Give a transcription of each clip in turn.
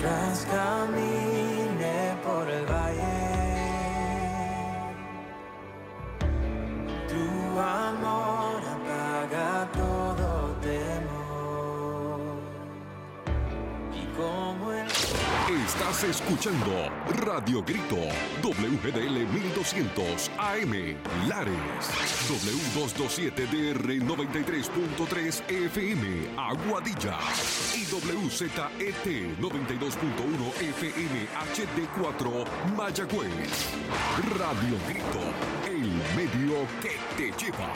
mientras camine por el valle, tu amor apaga todo temor. Y como el... Estás escuchando Radio Grito, WGDL 1200 AM, Lares, W227DR 93.3 FM, Aguadilla, y WZET 92.1 FM HD4, Mayagüez. Radio Grito, el medio que te lleva.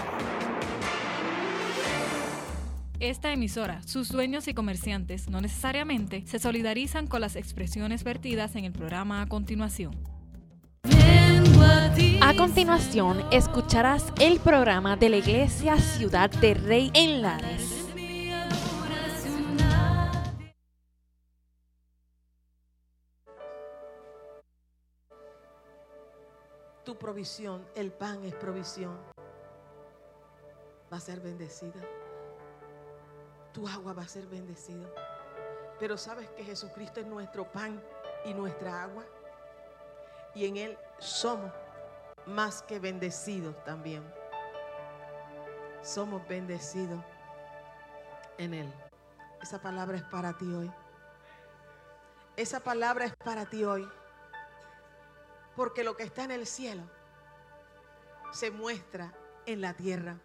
Esta emisora, sus dueños y comerciantes no necesariamente se solidarizan con las expresiones vertidas en el programa a continuación. A continuación, escucharás el programa de la Iglesia Ciudad de Rey en Lares. Tu provisión, el pan es provisión, va a ser bendecida. Tu agua va a ser bendecida. Pero sabes que Jesucristo es nuestro pan y nuestra agua. Y en Él somos más que bendecidos también. Somos bendecidos en Él. Esa palabra es para ti hoy. Esa palabra es para ti hoy. Porque lo que está en el cielo se muestra en la tierra.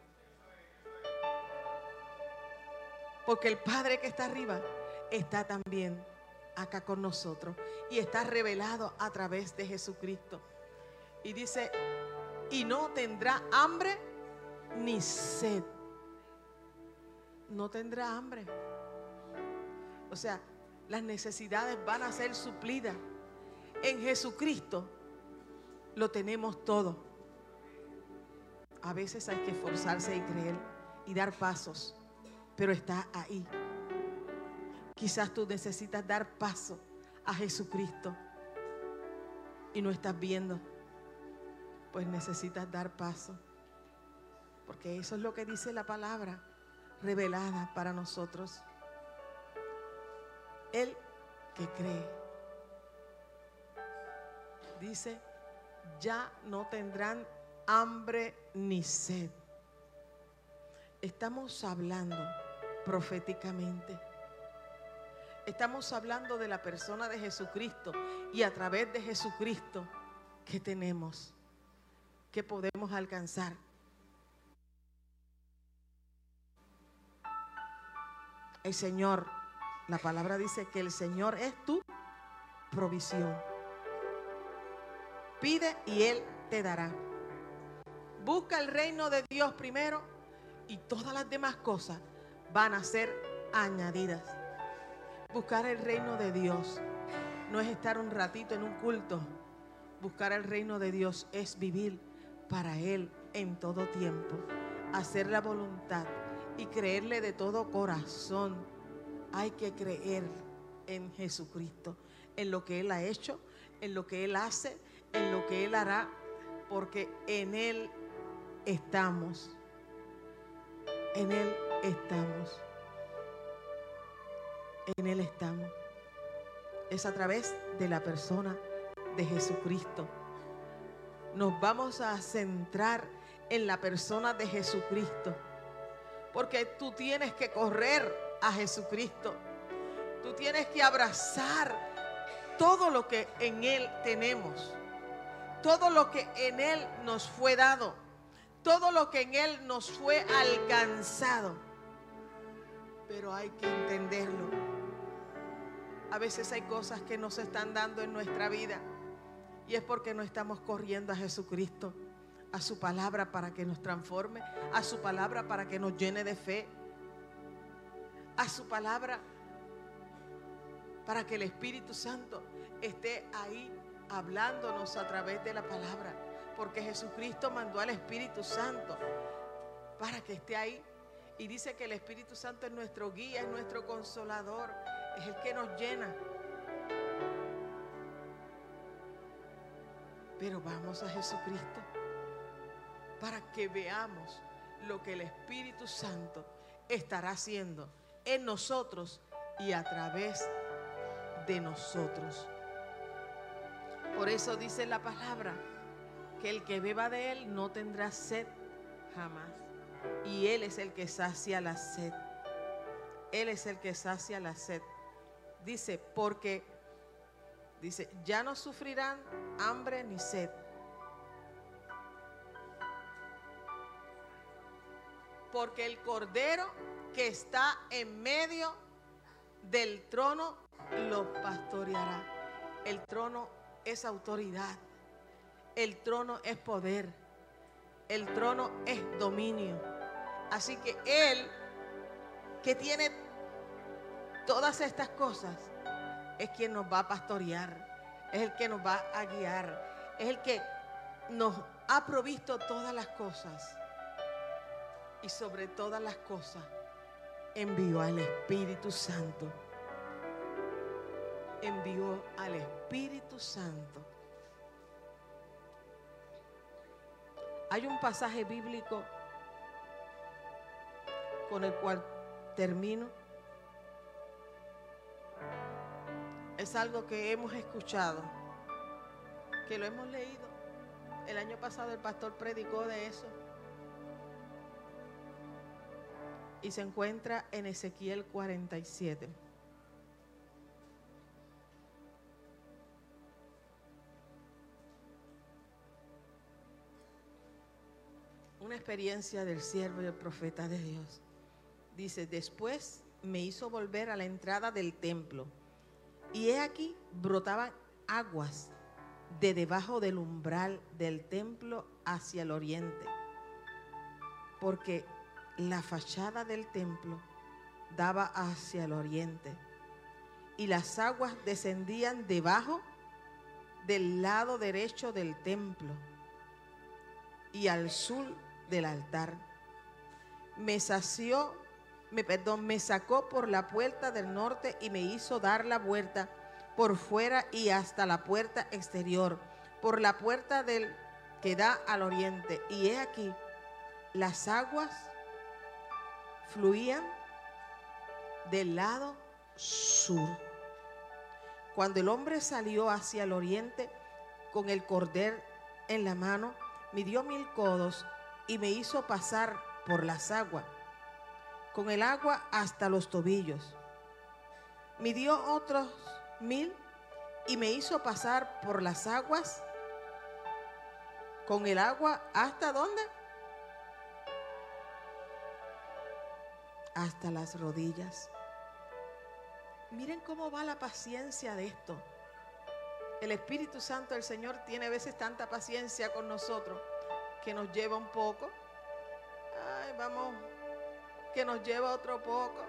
Porque el Padre que está arriba está también acá con nosotros y está revelado a través de Jesucristo. Y dice, y no tendrá hambre ni sed. No tendrá hambre. O sea, las necesidades van a ser suplidas. En Jesucristo lo tenemos todo. A veces hay que esforzarse y creer y dar pasos, pero está ahí. Quizás tú necesitas dar paso a Jesucristo y no estás viendo, pues necesitas dar paso, porque eso es lo que dice la palabra revelada para nosotros. El que cree, dice, ya no tendrán hambre ni sed. Estamos hablando proféticamente. Estamos hablando de la persona de Jesucristo y a través de Jesucristo, ¿qué tenemos? ¿Qué podemos alcanzar? El Señor, la palabra dice que el Señor es tu provisión. Pide y Él te dará. Busca el reino de Dios primero y todas las demás cosas van a ser añadidas. Buscar el reino de Dios no es estar un ratito en un culto. Buscar el reino de Dios es vivir para Él en todo tiempo. Hacer la voluntad y creerle de todo corazón. Hay que creer en Jesucristo, en lo que Él ha hecho, en lo que Él hace, en lo que Él hará, porque en Él estamos. En Él estamos. En Él estamos. Es a través de la persona de Jesucristo. Nos vamos a centrar en la persona de Jesucristo, porque tú tienes que correr a Jesucristo. Tú tienes que abrazar todo lo que en Él tenemos, todo lo que en Él nos fue dado, todo lo que en Él nos fue alcanzado. Pero hay que entenderlo. A veces hay cosas que no se están dando en nuestra vida y es porque no estamos corriendo a Jesucristo, a su palabra para que nos transforme, a su palabra para que nos llene de fe, a su palabra para que el Espíritu Santo esté ahí hablándonos a través de la palabra, porque Jesucristo mandó al Espíritu Santo para que esté ahí. Y dice que el Espíritu Santo es nuestro guía, es nuestro consolador, es el que nos llena. Pero vamos a Jesucristo para que veamos lo que el Espíritu Santo estará haciendo en nosotros y a través de nosotros. Por eso dice la palabra que el que beba de él no tendrá sed jamás. Y él es el que sacia la sed. Él es el que sacia la sed. Dice, porque, dice, ya no sufrirán hambre ni sed. Porque el Cordero que está en medio del trono los pastoreará. El trono es autoridad. El trono es poder. El trono es dominio. Así que Él, que tiene todas estas cosas, es quien nos va a pastorear. Es el que nos va a guiar. Es el que nos ha provisto todas las cosas. Y sobre todas las cosas, envió al Espíritu Santo. Envió al Espíritu Santo. Hay un pasaje bíblico con el cual termino. Es algo que hemos escuchado, que lo hemos leído. El año pasado el pastor predicó de eso. Y se encuentra en Ezequiel 47. Una experiencia del siervo y el profeta de Dios. Dice, después me hizo volver a la entrada del templo. Y he aquí brotaban aguas de debajo del umbral del templo hacia el oriente. Porque la fachada del templo daba hacia el oriente y las aguas descendían debajo del lado derecho del templo y al sur del altar. Me sacó por la puerta del norte y me hizo dar la vuelta por fuera y hasta la puerta exterior, por la puerta que da al oriente. Y he aquí, las aguas fluían del lado sur. Cuando el hombre salió hacia el oriente con el cordel en la mano, midió 1000 codos y me hizo pasar por las aguas, con el agua hasta los tobillos. Midió otros 1000 y me hizo pasar por las aguas, con el agua ¿hasta dónde? Hasta las rodillas. Miren cómo va la paciencia de esto. El Espíritu Santo del Señor tiene a veces tanta paciencia con nosotros que nos lleva un poco. Ay, vamos, que nos lleva otro poco.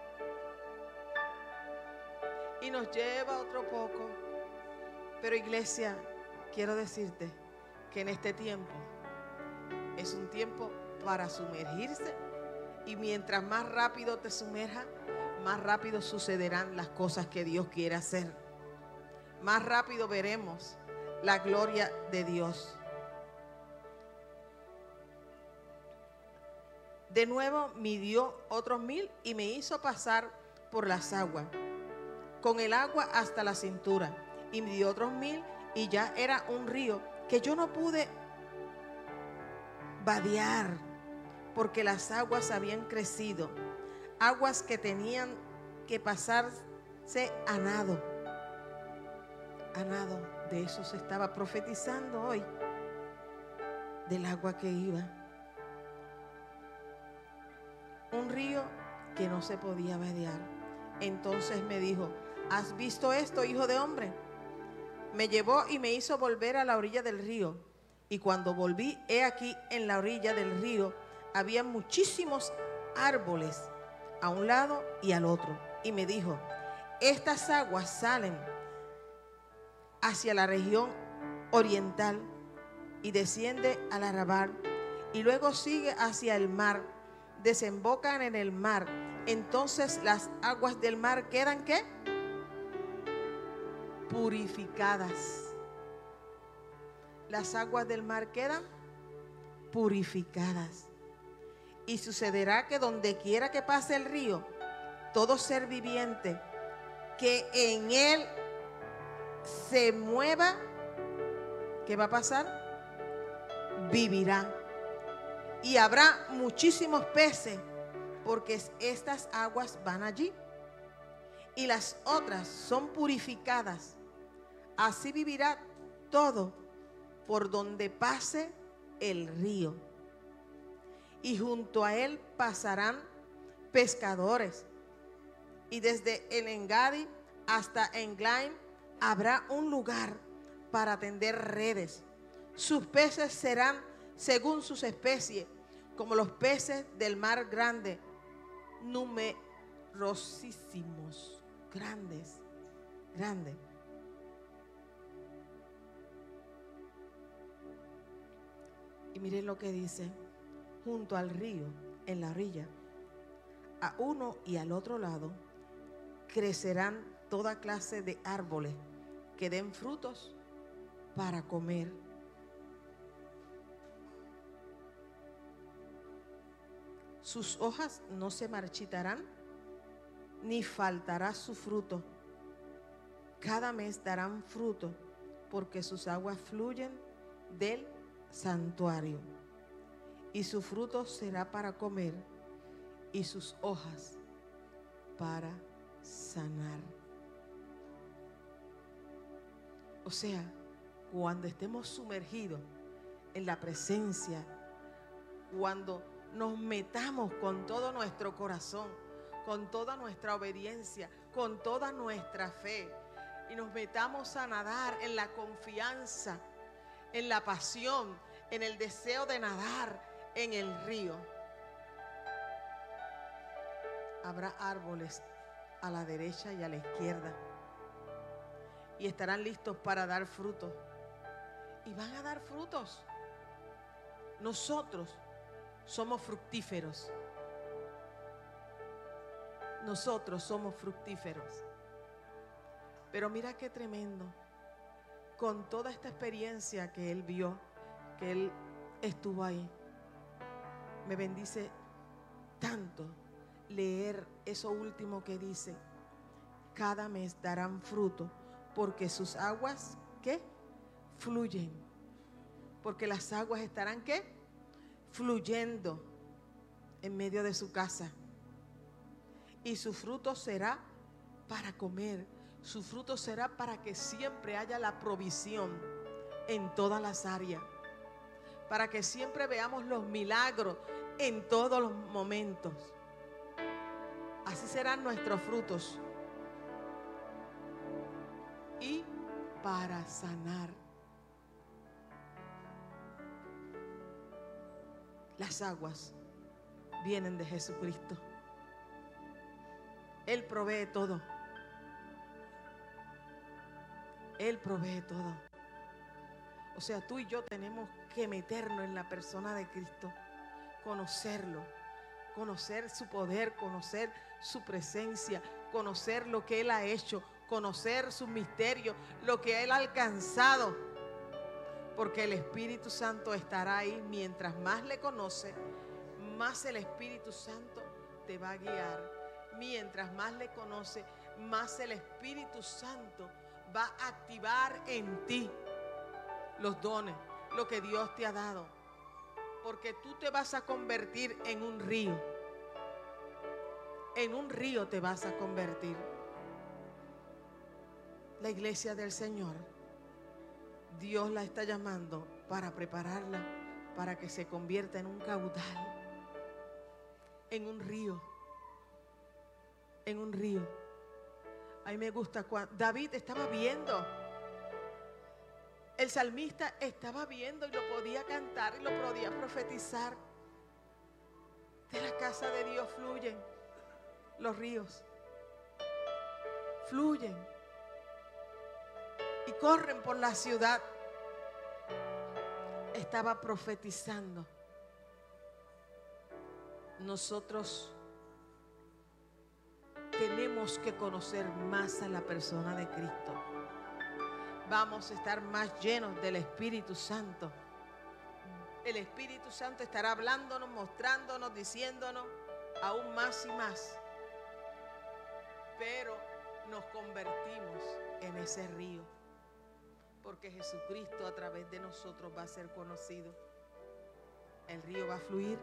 Y nos lleva otro poco. Pero iglesia, quiero decirte que en este tiempo es un tiempo para sumergirse. Y mientras más rápido te sumerjas, más rápido sucederán las cosas que Dios quiere hacer. Más rápido veremos la gloria de Dios. De nuevo midió otros 1000 y me hizo pasar por las aguas, con el agua hasta la cintura. Y midió otros 1000 y ya era un río que yo no pude vadear, porque las aguas habían crecido, aguas que tenían que pasarse a nado. A nado, de eso se estaba profetizando hoy, del agua que iba. Un río que no se podía vadear. Entonces me dijo, ¿has visto esto, hijo de hombre? Me llevó y me hizo volver a la orilla del río. Y cuando volví, he aquí en la orilla del río había muchísimos árboles a un lado y al otro. Y me dijo, estas aguas salen hacia la región oriental y desciende al Arabá y luego sigue hacia el mar, desembocan en el mar. Entonces las aguas del mar quedan ¿qué? Purificadas. Las aguas del mar quedan purificadas. Y sucederá que donde quiera que pase el río, todo ser viviente que en él se mueva, ¿qué va a pasar? Vivirá. Y habrá muchísimos peces, porque estas aguas van allí. Y las otras son purificadas. Así vivirá todo por donde pase el río. Y junto a él pasarán pescadores. Y desde el Engadi hasta Englaim habrá un lugar para tender redes. Sus peces serán según sus especies, como los peces del mar grande, numerosísimos, grandes. Y miren lo que dice: junto al río, en la orilla, a uno y al otro lado, crecerán toda clase de árboles que den frutos para comer. Sus hojas no se marchitarán, ni faltará su fruto. Cada mes darán fruto, porque sus aguas fluyen del santuario. Y su fruto será para comer, y sus hojas para sanar. O sea, cuando estemos sumergidos en la presencia, cuando nos metamos con todo nuestro corazón, con toda nuestra obediencia, con toda nuestra fe, y nos metamos a nadar en la confianza, en la pasión, en el deseo de nadar en el río, habrá árboles a la derecha y a la izquierda, y estarán listos para dar frutos, y van a dar frutos. Nosotros somos fructíferos. Nosotros somos fructíferos. Pero mira qué tremendo. Con toda esta experiencia que él vio, que él estuvo ahí, me bendice tanto leer eso último que dice: cada mes darán fruto, porque sus aguas, ¿qué? Fluyen. Porque las aguas estarán, ¿qué? Fluyendo en medio de su casa. Y su fruto será para comer. Su fruto será para que siempre haya la provisión en todas las áreas. Para que siempre veamos los milagros en todos los momentos. Así serán nuestros frutos. Y para sanar. Las aguas vienen de Jesucristo. Él provee todo. Él provee todo. O sea, tú y yo tenemos que meternos en la persona de Cristo, conocerlo, conocer su poder, conocer su presencia, conocer lo que Él ha hecho, conocer sus misterios, lo que Él ha alcanzado. Porque el Espíritu Santo estará ahí. Mientras más le conoce, más el Espíritu Santo te va a guiar. Mientras más le conoce, más el Espíritu Santo va a activar en ti los dones, lo que Dios te ha dado. Porque tú te vas a convertir en un río. En un río te vas a convertir. La iglesia del Señor, Dios la está llamando para prepararla para que se convierta en un caudal, en un río, en un río. A mí me gusta cuando David estaba viendo, el salmista estaba viendo y lo podía cantar y lo podía profetizar. De la casa de Dios fluyen los ríos, fluyen y corren por la ciudad. Estaba profetizando. Nosotros tenemos que conocer más a la persona de Cristo. Vamos a estar más llenos del Espíritu Santo. El Espíritu Santo estará hablándonos, mostrándonos, diciéndonos aún más y más. Pero nos convertimos en ese río, porque Jesucristo a través de nosotros va a ser conocido. El río va a fluir.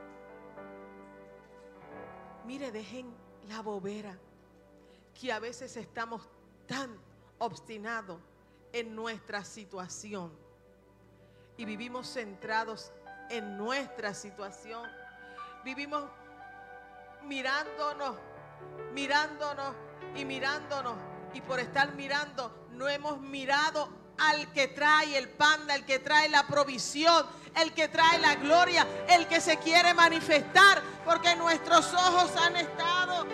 Mire, dejen la bobera, que a veces estamos tan obstinados en nuestra situación y vivimos centrados en nuestra situación. Vivimos mirándonos y por estar mirando no hemos mirado al que trae el pan, al que trae la provisión, el que trae la gloria, el que se quiere manifestar, porque nuestros ojos han estado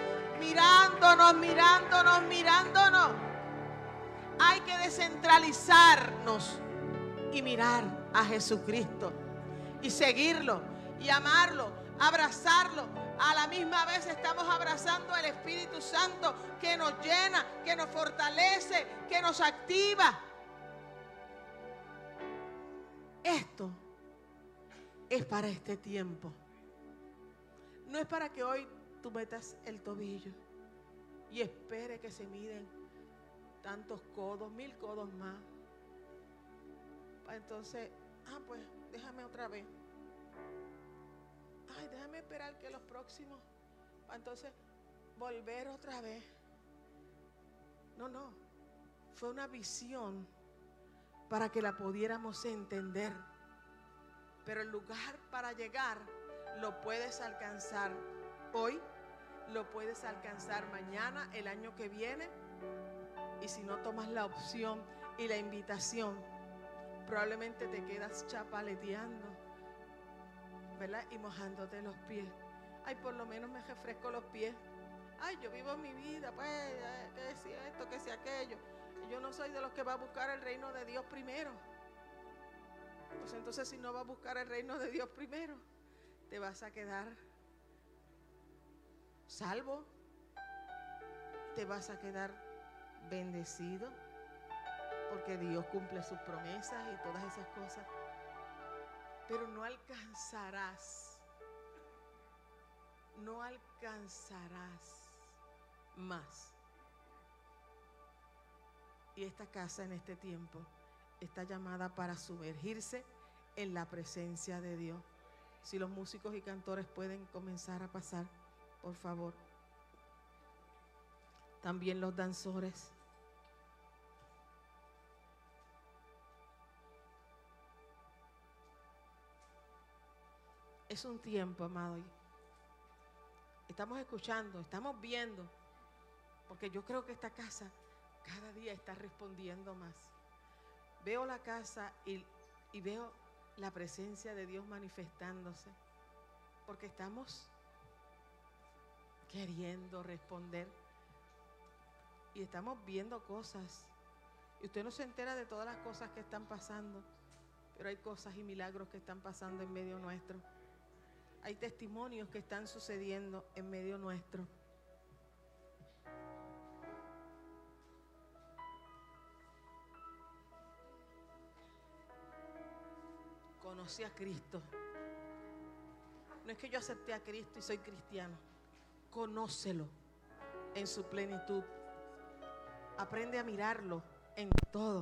mirándonos. Hay que descentralizarnos y mirar a Jesucristo y seguirlo y amarlo, abrazarlo. A la misma vez estamos abrazando al Espíritu Santo, que nos llena, que nos fortalece, que nos activa. Esto es para este tiempo. No es para que hoy tú metas el tobillo y espere que se miden tantos codos, 1000 codos más. Entonces, pues déjame otra vez. Déjame esperar que los próximos, para entonces volver otra vez. No. Fue una visión para que la pudiéramos entender. Pero el lugar para llegar lo puedes alcanzar hoy, lo puedes alcanzar mañana, el año que viene. Y si no tomas la opción y la invitación, probablemente te quedas chapaleteando, ¿verdad? Y mojándote los pies. Por lo menos me refresco los pies. Yo vivo mi vida, pues, que si esto, que si aquello. Yo no soy de los que va a buscar el reino de Dios primero. Pues entonces, si no vas a buscar el reino de Dios primero, te vas a quedar salvo, te vas a quedar bendecido, porque Dios cumple sus promesas y todas esas cosas. Pero no alcanzarás más. Y esta casa en este tiempo está llamada para sumergirse en la presencia de Dios. Si los músicos y cantores pueden comenzar a pasar, por favor. También los danzores. Es un tiempo, amado. Estamos escuchando, estamos viendo, porque yo creo que esta casa cada día está respondiendo más. Veo la casa y veo la presencia de Dios manifestándose, porque estamos queriendo responder y estamos viendo cosas. Y usted no se entera de todas las cosas que están pasando, pero hay cosas y milagros que están pasando en medio nuestro. Hay testimonios que están sucediendo en medio nuestro. Conocí a Cristo. No es que yo acepté a Cristo y soy cristiano. Conócelo en su plenitud. Aprende a mirarlo en todo.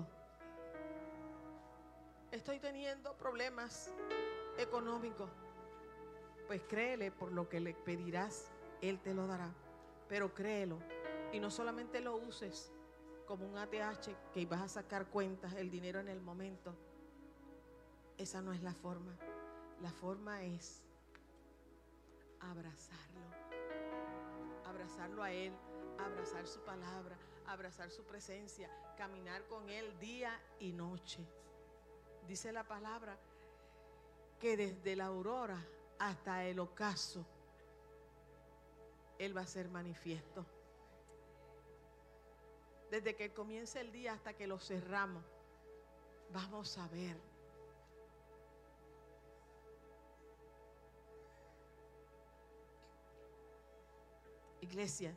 Estoy teniendo problemas económicos. Pues créele, por lo que le pedirás, Él te lo dará. Pero créelo. Y no solamente lo uses como un ATH que vas a sacar cuentas, el dinero en el momento. Esa no es la forma. La forma es abrazarlo. Abrazarlo a Él, abrazar su palabra, abrazar su presencia, caminar con Él día y noche. Dice la palabra que desde la aurora hasta el ocaso Él va a ser manifiesto. Desde que comience el día hasta que lo cerramos, vamos a ver. Iglesia,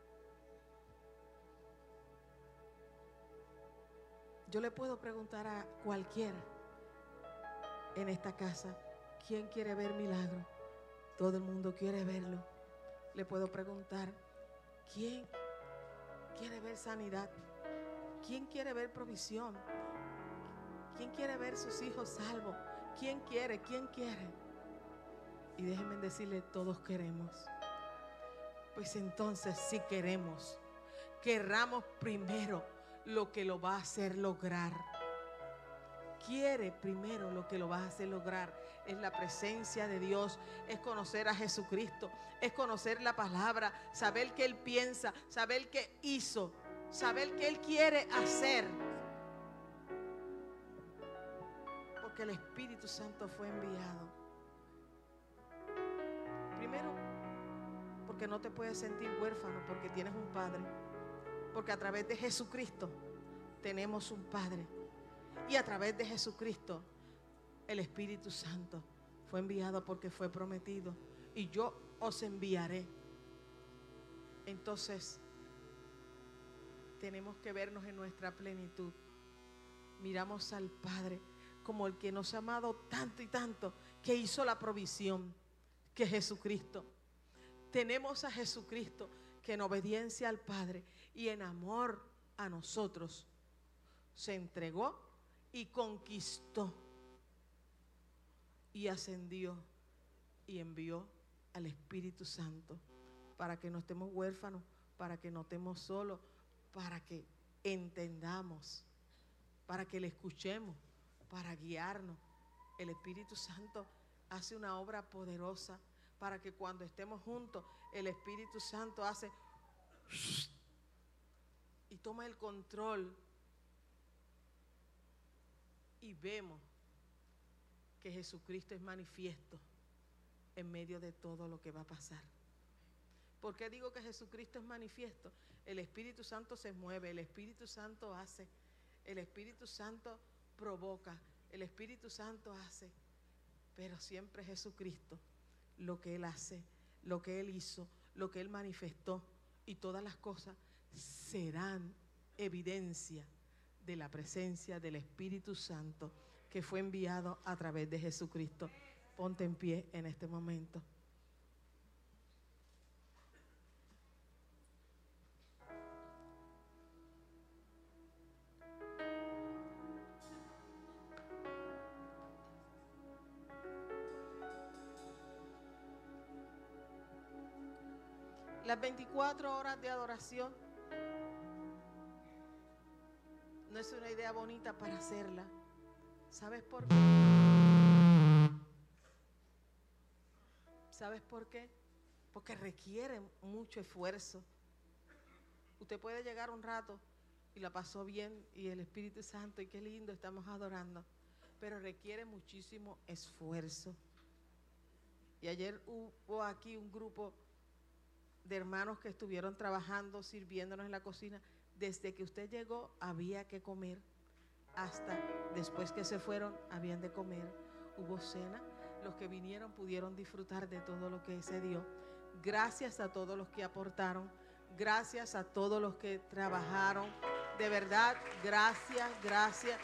yo le puedo preguntar a cualquiera en esta casa, ¿quién quiere ver milagro? Todo el mundo quiere verlo. Le puedo preguntar, ¿quién quiere ver sanidad? ¿Quién quiere ver provisión? ¿Quién quiere ver sus hijos salvos? ¿Quién quiere? ¿Quién quiere? Y déjenme decirle, todos queremos. Pues entonces, si queremos, querramos primero lo que lo va a hacer lograr. Quiere primero lo que lo va a hacer lograr. Es la presencia de Dios, es conocer a Jesucristo, es conocer la palabra, saber qué Él piensa, saber qué hizo, saber qué Él quiere hacer. Porque el Espíritu Santo fue enviado. Primero, porque no te puedes sentir huérfano porque tienes un Padre. Porque a través de Jesucristo tenemos un Padre. Y a través de Jesucristo el Espíritu Santo fue enviado porque fue prometido. Y yo os enviaré. Entonces, tenemos que vernos en nuestra plenitud. Miramos al Padre como el que nos ha amado tanto y tanto, que hizo la provisión, que es Jesucristo. Tenemos a Jesucristo que en obediencia al Padre y en amor a nosotros se entregó y conquistó y ascendió y envió al Espíritu Santo para que no estemos huérfanos, para que no estemos solos, para que entendamos, para que le escuchemos, para guiarnos. El Espíritu Santo hace una obra poderosa para que cuando estemos juntos, el Espíritu Santo hace y toma el control y vemos que Jesucristo es manifiesto en medio de todo lo que va a pasar. ¿Por qué digo que Jesucristo es manifiesto? El Espíritu Santo se mueve, el Espíritu Santo hace, el Espíritu Santo provoca, el Espíritu Santo hace, pero siempre Jesucristo, lo que Él hace, lo que Él hizo, lo que Él manifestó y todas las cosas serán evidencia de la presencia del Espíritu Santo que fue enviado a través de Jesucristo. Ponte en pie en este momento. Las 24 horas de adoración no es una idea bonita para hacerla. ¿Sabes por qué? ¿Sabes por qué? Porque requiere mucho esfuerzo. Usted puede llegar un rato y la pasó bien y el Espíritu Santo y qué lindo estamos adorando, pero requiere muchísimo esfuerzo. Y ayer hubo aquí un grupo de hermanos que estuvieron trabajando, sirviéndonos en la cocina. Desde que usted llegó había que comer, hasta después que se fueron habían de comer. Hubo cena, los que vinieron pudieron disfrutar de todo lo que se dio. Gracias a todos los que aportaron, gracias a todos los que trabajaron, de verdad, gracias, gracias.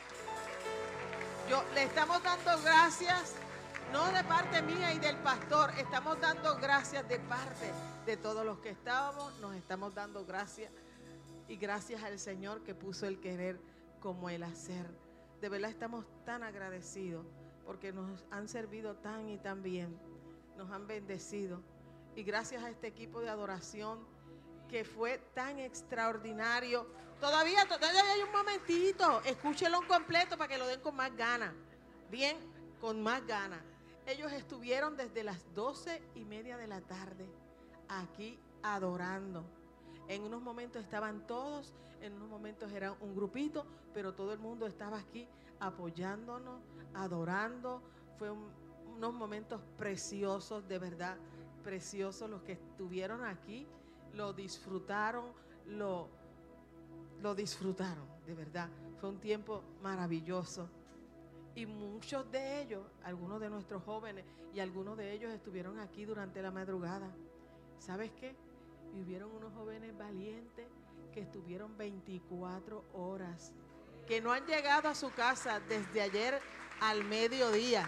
Le estamos dando gracias, no de parte mía y del pastor, estamos dando gracias de parte de todos los que estábamos, nos estamos dando gracias. Y gracias al Señor que puso el querer como el hacer. De verdad estamos tan agradecidos porque nos han servido tan y tan bien. Nos han bendecido. Y gracias a este equipo de adoración que fue tan extraordinario. Todavía hay un momentito. Escúchenlo completo para que lo den con más ganas. Bien, con más ganas. Ellos estuvieron desde las 12:30 de la tarde aquí adorando. En unos momentos estaban todos, en unos momentos eran un grupito, pero todo el mundo estaba aquí apoyándonos, adorando. Fue unos momentos preciosos, de verdad, preciosos. Los que estuvieron aquí lo disfrutaron, lo disfrutaron, de verdad. Fue un tiempo maravilloso. Y muchos de ellos, algunos de nuestros jóvenes y algunos de ellos estuvieron aquí durante la madrugada. ¿Sabes qué? Y hubieron unos jóvenes valientes que estuvieron 24 horas, que no han llegado a su casa desde ayer al mediodía.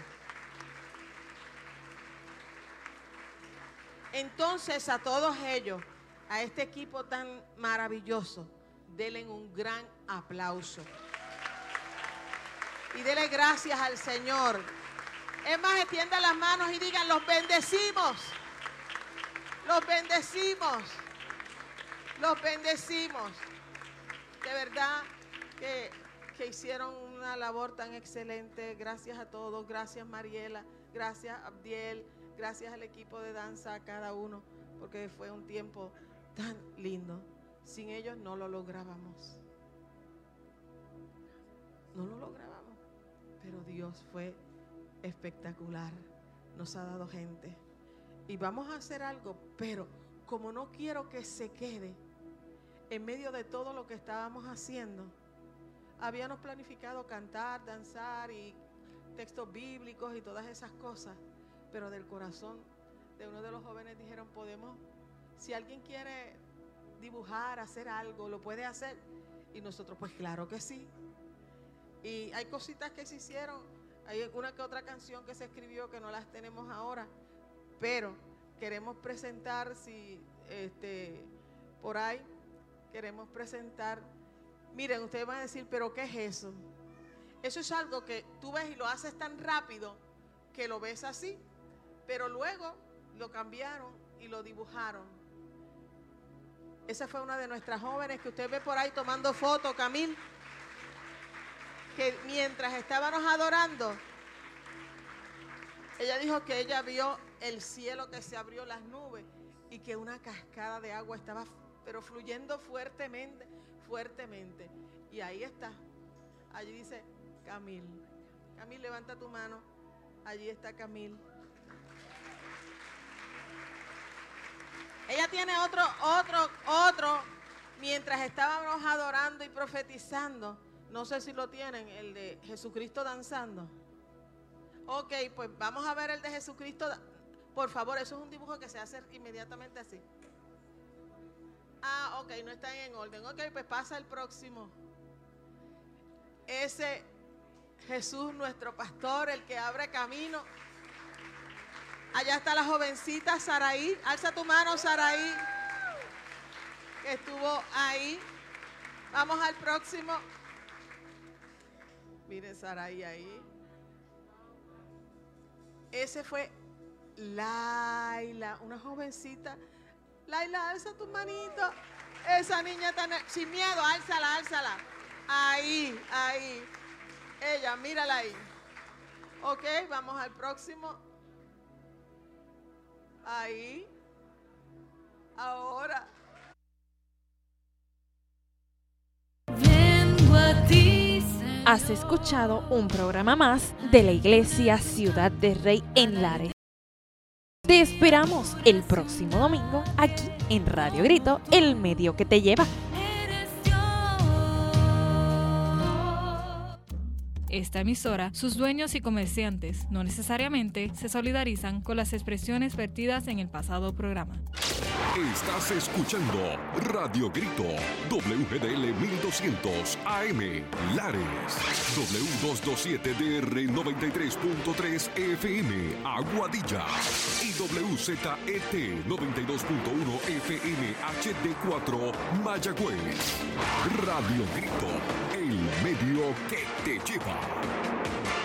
Entonces a todos ellos a este equipo tan maravilloso, denle un gran aplauso. Y denle gracias al Señor. Es más, extiendan las manos y digan, los bendecimos. Los bendecimos. Los bendecimos. De verdad que hicieron una labor tan excelente. Gracias a todos. Gracias Mariela. Gracias Abdiel. Gracias al equipo de danza, a cada uno. Porque fue un tiempo tan lindo. Sin ellos no lo lográbamos. No lo lográbamos. Pero Dios fue espectacular. Nos ha dado gente. Y vamos a hacer algo, pero como no quiero que se quede en medio de todo lo que estábamos haciendo, habíamos planificado cantar, danzar y textos bíblicos y todas esas cosas, pero del corazón de uno de los jóvenes dijeron, podemos, si alguien quiere dibujar, hacer algo, lo puede hacer. Y nosotros, pues claro que sí. Y hay cositas que se hicieron, hay una que otra canción que se escribió que no las tenemos ahora, pero queremos presentar, si por ahí queremos presentar. Miren, ustedes van a decir, pero ¿qué es eso? Eso es algo que tú ves y lo haces tan rápido que lo ves así, pero luego lo cambiaron y lo dibujaron. Esa fue una de nuestras jóvenes que usted ve por ahí tomando fotos, Camil, que mientras estábamos adorando, ella dijo que ella vio el cielo que se abrió, las nubes, y que una cascada de agua estaba, pero fluyendo fuertemente, fuertemente. Y ahí está. Allí dice Camil. Camil, levanta tu mano. Allí está Camil. Ella tiene otro, mientras estábamos adorando y profetizando. No sé si lo tienen, el de Jesucristo danzando. Ok, pues vamos a ver el de Jesucristo. Por favor, eso es un dibujo que se hace inmediatamente así. Ah, ok, no están en orden. Ok, pues pasa el próximo. Ese Jesús, nuestro pastor, el que abre camino. Allá está la jovencita Saraí. Alza tu mano, Saraí, que estuvo ahí. Vamos al próximo. Miren, Saraí ahí. Ese fue Laila, una jovencita. Laila, alza tu manito. Esa niña tan sin miedo, álzala, álzala. Ahí, ahí. Ella, mírala ahí. Ok, vamos al próximo. Ahí. Ahora. Vengo a ti. Has escuchado un programa más de la Iglesia Ciudad de Rey en Lares. Te esperamos el próximo domingo aquí en Radio Grito, el medio que te lleva. Esta emisora, sus dueños y comerciantes no necesariamente se solidarizan con las expresiones vertidas en el pasado programa. Estás escuchando Radio Grito, WGDL 1200 AM, Lares, W227DR 93.3 FM, Aguadilla, y WZET 92.1 FM HD4, Mayagüez. Radio Grito, el medio que te lleva.